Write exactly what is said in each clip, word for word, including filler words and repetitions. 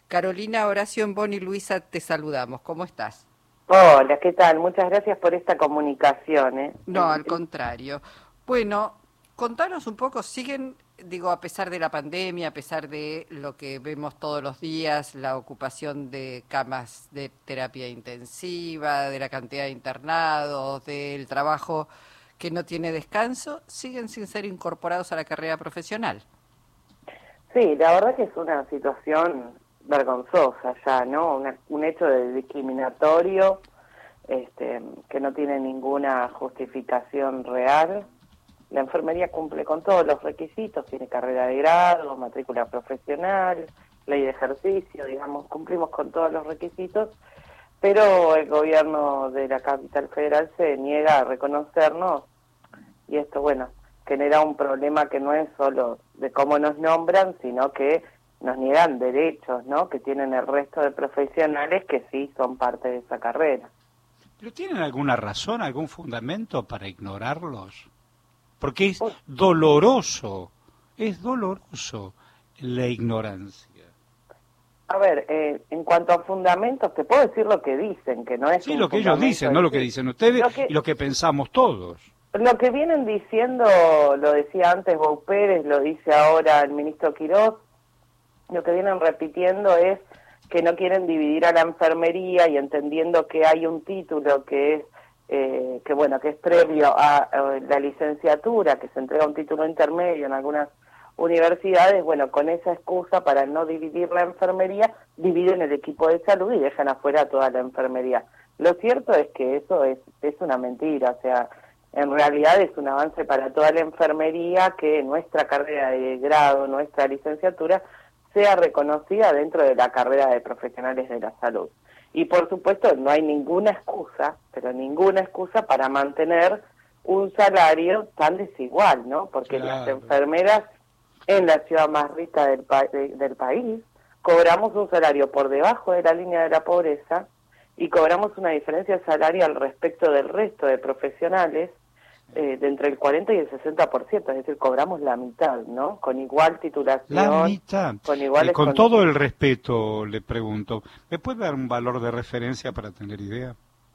Carolina, Horacio, Bon y Luisa, te saludamos. ¿Cómo estás? Hola, ¿qué tal? Muchas gracias por esta comunicación, ¿eh? No, El- al el- contrario. Bueno, contanos un poco, siguen, digo, a pesar de la pandemia, a pesar de lo que vemos todos los días, la ocupación de camas de terapia intensiva, de la cantidad de internados, del trabajo que no tiene descanso, siguen sin ser incorporados a la carrera profesional. sí, la verdad que es una situación vergonzosa ya, ¿no? Una- un hecho de discriminatorio este, que no tiene ninguna justificación real. La enfermería cumple con todos los requisitos, tiene carrera de grado, matrícula profesional, ley de ejercicio, digamos, cumplimos con todos los requisitos, pero el gobierno de la capital federal se niega a reconocernos. Y esto, bueno, genera un problema que no es solo de cómo nos nombran, sino que nos niegan derechos, ¿no? Que tienen el resto de profesionales que sí son parte de esa carrera. ¿Pero tienen alguna razón, algún fundamento para ignorarlos? Porque es Uy, doloroso, es doloroso la ignorancia. a ver, eh, en cuanto a fundamentos, te puedo decir lo que dicen, que no es Sí, un lo que ellos fundamento dicen, no en lo que sí. dicen ustedes Lo que, y lo que pensamos todos. lo que vienen diciendo, lo decía antes Bou Pérez, lo dice ahora el ministro Quirós, lo que vienen repitiendo es que no quieren dividir a la enfermería y entendiendo que hay un título que es eh, que bueno que es previo a, a la licenciatura, que se entrega un título intermedio en algunas universidades, bueno, con esa excusa para no dividir la enfermería, dividen el equipo de salud y dejan afuera toda la enfermería. Lo cierto es que eso es, es una mentira, o sea, en realidad es un avance para toda la enfermería que nuestra carrera de grado, nuestra licenciatura, sea reconocida dentro de la carrera de profesionales de la salud. Y por supuesto no hay ninguna excusa, pero ninguna excusa para mantener un salario tan desigual, ¿no? Porque las Claro. enfermeras en la ciudad más rica del, pa de, del país cobramos un salario por debajo de la línea de la pobreza y cobramos una diferencia salarial respecto del resto de profesionales eh, de entre el cuarenta y el sesenta por ciento, es decir, cobramos la mitad, ¿no? Con igual La titulación, mitad. con Eh, iguales con todo condiciones. el respeto le pregunto, ¿me puede dar un valor de referencia para tener idea?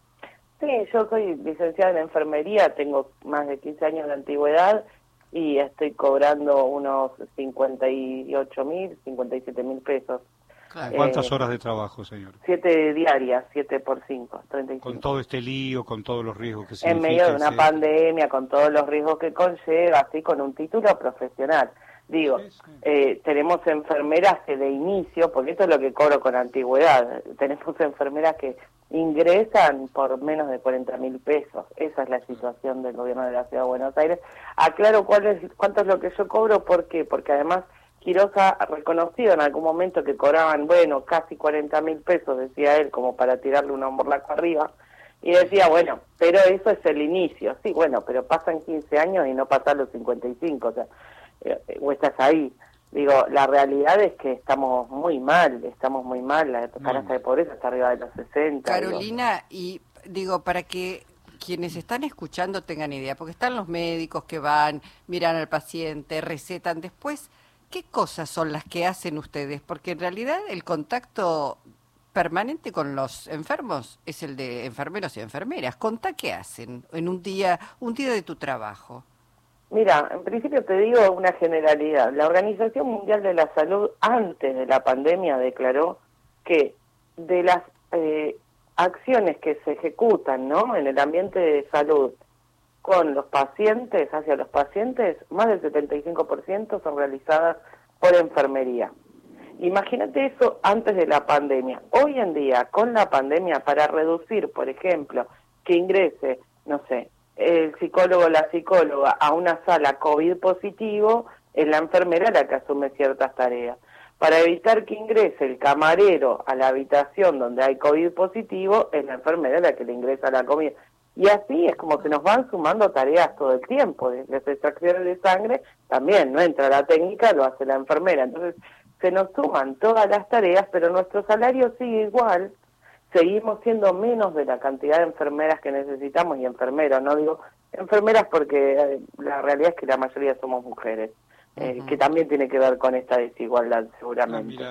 Sí, yo soy licenciada en enfermería, tengo más de quince años de antigüedad y estoy cobrando unos cincuenta y ocho mil, cincuenta y siete mil pesos. ¿Con Claro. cuántas Eh, horas de trabajo, señor? siete diarias, siete por cinco, treinta y Con cinco. todo este lío, con todos los riesgos que En medio significa, de una etcétera. pandemia, con todos los riesgos que conlleva, así con un título profesional. Digo, Sí, sí. eh, tenemos enfermeras que de inicio, porque esto es lo que cobro con antigüedad, tenemos enfermeras que ingresan por menos de cuarenta mil pesos. Esa es la situación del gobierno de la Ciudad de Buenos Aires. Aclaro cuál es, cuánto es lo que yo cobro, ¿por qué? Porque además Quirós ha reconocido en algún momento que cobraban, bueno, casi cuarenta mil pesos, decía él, como para tirarle un morlaco arriba, y decía, bueno, pero eso es el inicio. Sí, bueno, pero pasan quince años y no pasan los cincuenta y cinco, o sea, eh, o estás ahí. Digo, la realidad es que estamos muy mal, estamos muy mal, la Muy canasta de mal. pobreza está arriba de los sesenta, digo. Carolina, y digo, para que quienes están escuchando tengan idea, porque están los médicos que van, miran al paciente, recetan, después, ¿qué cosas son las que hacen ustedes? Porque en realidad el contacto permanente con los enfermos es el de enfermeros y enfermeras. Contá qué hacen en un día, un día de tu trabajo. Mira, en principio te digo una generalidad. La Organización Mundial de la Salud, antes de la pandemia, declaró que de las eh, acciones que se ejecutan, ¿no?, en el ambiente de salud con los pacientes, hacia los pacientes, más del setenta y cinco por ciento son realizadas por enfermería. Imagínate eso antes de la pandemia. Hoy en día, con la pandemia, para reducir, por ejemplo, que ingrese, no sé, el psicólogo o la psicóloga a una sala COVID positivo, es la enfermera la que asume ciertas tareas. Para evitar que ingrese el camarero a la habitación donde hay COVID positivo, es la enfermera la que le ingresa la comida. Y así es como se nos van sumando tareas todo el tiempo. Desde las extracciones de sangre también no entra la técnica, lo hace la enfermera. Entonces se nos suman todas las tareas, pero nuestro salario sigue igual. Seguimos siendo menos de la cantidad de enfermeras que necesitamos y enfermeros. No digo enfermeras porque eh, la realidad es que la mayoría somos mujeres, eh, que Ujú. también tiene que ver con esta desigualdad Ah, seguramente. mira,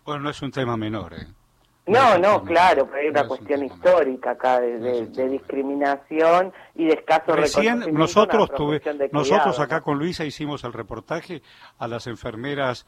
Bueno, no es un tema menor, ¿eh? No, es un no, tema claro, menor. pero hay No una es un cuestión tema histórica acá de, menor. No es de, un de tema menor. discriminación y de escaso Recién reconocimiento nosotros a la tuve, profesión de nosotros cuidado, acá ¿no? con Luisa hicimos el reportaje a las enfermeras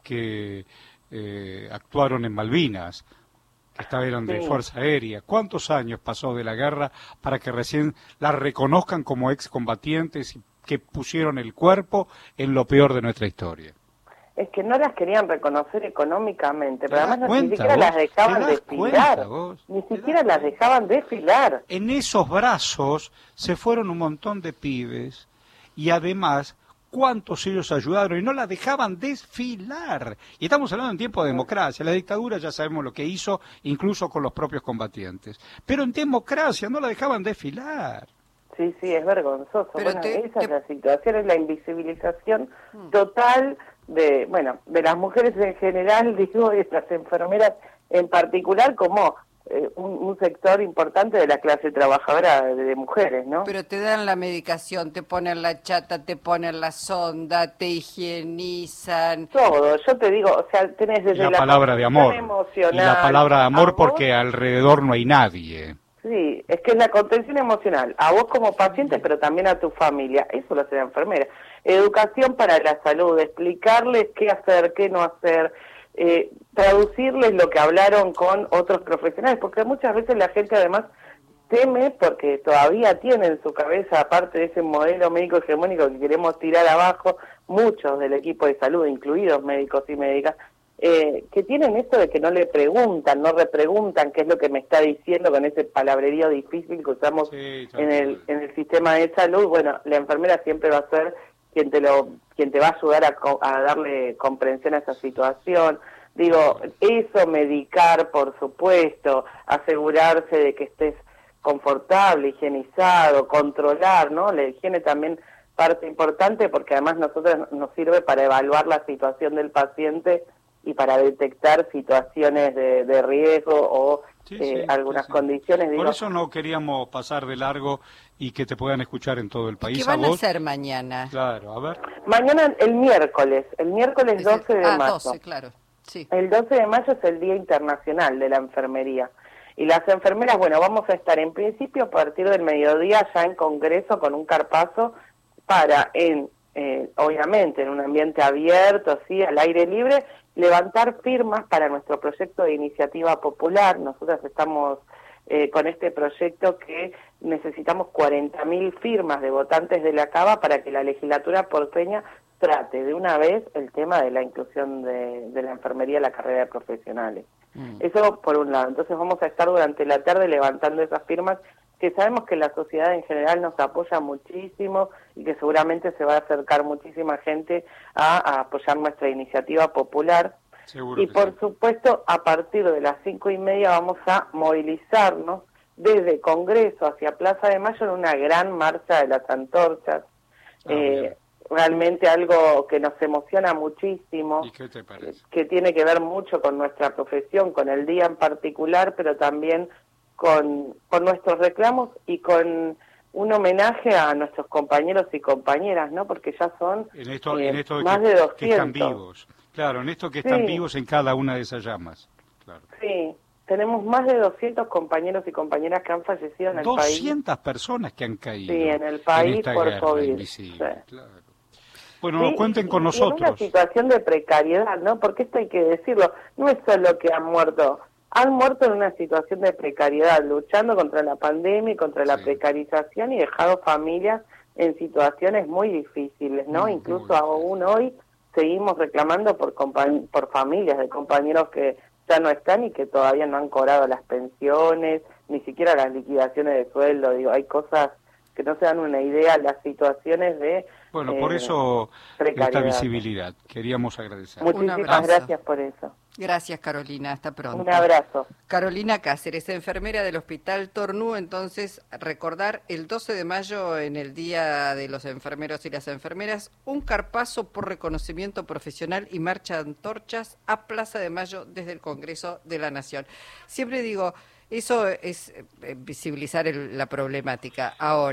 que eh, actuaron en Malvinas, que estaban eran de Sí. Fuerza Aérea. ¿Cuántos años pasó de la guerra para que recién las reconozcan como excombatientes y que pusieron el cuerpo en lo peor de nuestra historia? Es que no las querían reconocer económicamente, ¿Te pero das además no- ni cuenta siquiera las vos? ¿Te dejaban das cuenta desfilar, vos? ni ¿Te das siquiera las cuenta? dejaban desfilar. En esos brazos se fueron un montón de pibes y además cuántos ellos ayudaron y no la dejaban desfilar. Y estamos hablando en tiempo de democracia. La dictadura ya sabemos lo que hizo, incluso con los propios combatientes. Pero en democracia no la dejaban desfilar. Sí, sí, es vergonzoso. Pero Bueno, te- esa te- es la situación, es la invisibilización total de, bueno, de las mujeres en general, digo, y de las enfermeras en particular, como eh, un, un sector importante de la clase trabajadora de, de mujeres, ¿no? Pero te dan la medicación, te ponen la chata, te ponen la sonda, te higienizan. Todo, yo te digo, o sea, tenés Y desde la la palabra de contención amor. emocional, Y la palabra de a amor vos. porque alrededor no hay nadie. Sí, es que es la contención emocional, a vos como paciente, pero también a tu familia, eso lo hace la enfermera. Educación para la salud, explicarles qué hacer, qué no hacer, eh, traducirles lo que hablaron con otros profesionales, porque muchas veces la gente además teme porque todavía tiene en su cabeza, aparte de ese modelo médico hegemónico que queremos tirar abajo, muchos del equipo de salud, incluidos médicos y médicas, eh, que tienen esto de que no le preguntan, no repreguntan qué es lo que me está diciendo con ese palabrerío difícil que usamos Sí, tal en el, cual. en el sistema de salud. Bueno, la enfermera siempre va a ser quien te lo quien te va a ayudar a, co- a darle comprensión a esa situación. Digo, eso, medicar, por supuesto, asegurarse de que estés confortable, higienizado, controlar, ¿no? La higiene también parte importante porque además nosotros nos sirve para evaluar la situación del paciente y para detectar situaciones de, de riesgo o Sí, eh, sí, algunas sí, sí. condiciones. Por Digo, eso no queríamos pasar de largo y que te puedan escuchar en todo el ¿Y país. qué A van a vos, hacer mañana? claro, a ver. mañana, el miércoles, el miércoles Es el- doce de ah, mayo. doce, claro. Sí. El doce de mayo es el Día Internacional de la Enfermería. Y las enfermeras, bueno, vamos a estar en principio a partir del mediodía ya en Congreso con un carpazo para, en eh, obviamente, en un ambiente abierto, así, al aire libre, levantar firmas para nuestro proyecto de iniciativa popular. Nosotras estamos eh, con este proyecto que necesitamos cuarenta mil firmas de votantes de la Cava para que la legislatura porteña trate de una vez el tema de la inclusión de, de la enfermería en la carrera de profesionales. Mm. Eso por un lado. Entonces vamos a estar durante la tarde levantando esas firmas que sabemos que la sociedad en general nos apoya muchísimo y que seguramente se va a acercar muchísima gente a, a apoyar nuestra iniciativa popular. Seguro Y que por sí. supuesto, a partir de las cinco y media vamos a movilizarnos desde Congreso hacia Plaza de Mayo en una gran marcha de las antorchas. Ah, Eh, bien. realmente algo que nos emociona muchísimo, ¿Y qué te que, parece? que tiene que ver mucho con nuestra profesión, con el día en particular, pero también con, con nuestros reclamos y con un homenaje a nuestros compañeros y compañeras, ¿no? Porque ya son En esto, eh, en esto de más que, de que doscientos. están vivos. Claro, en esto que están Sí. vivos en cada una de esas llamas. Claro. Sí, tenemos más de doscientos compañeros y compañeras que han fallecido en el país. doscientas personas que han caído Sí, en el país esta por guerra COVID. invisible. Sí. Claro. Bueno, Sí, cuenten y- con y en una nosotros. situación de precariedad, ¿no? Porque esto hay que decirlo, no es solo que han muerto, han muerto en una situación de precariedad, luchando contra la pandemia y contra la Sí. precarización y dejado familias en situaciones muy difíciles, ¿no? Muy, Incluso muy aún hoy seguimos reclamando por compa- por familias de compañeros que ya no están y que todavía no han cobrado las pensiones, ni siquiera las liquidaciones de sueldo. Digo, hay cosas que no se dan una idea, las situaciones de Bueno, por eh, eso esta precariedad. visibilidad. Queríamos agradecer. Muchísimas abrazo. gracias por eso. Gracias, Carolina. Hasta pronto. Un abrazo. Carolina Cáceres, enfermera del Hospital Tornú. Entonces, recordar el doce de mayo, en el Día de los Enfermeros y las Enfermeras, un carpazo por reconocimiento profesional y marcha de antorchas a Plaza de Mayo desde el Congreso de la Nación. Siempre digo, eso es eh, visibilizar el- la problemática. Ahora,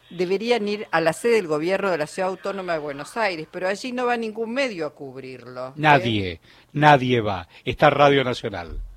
deberían ir a la sede del gobierno de la Ciudad Autónoma de Buenos Aires, pero allí no va ningún medio a cubrirlo. ¿eh? Nadie, nadie va. Está Radio Nacional.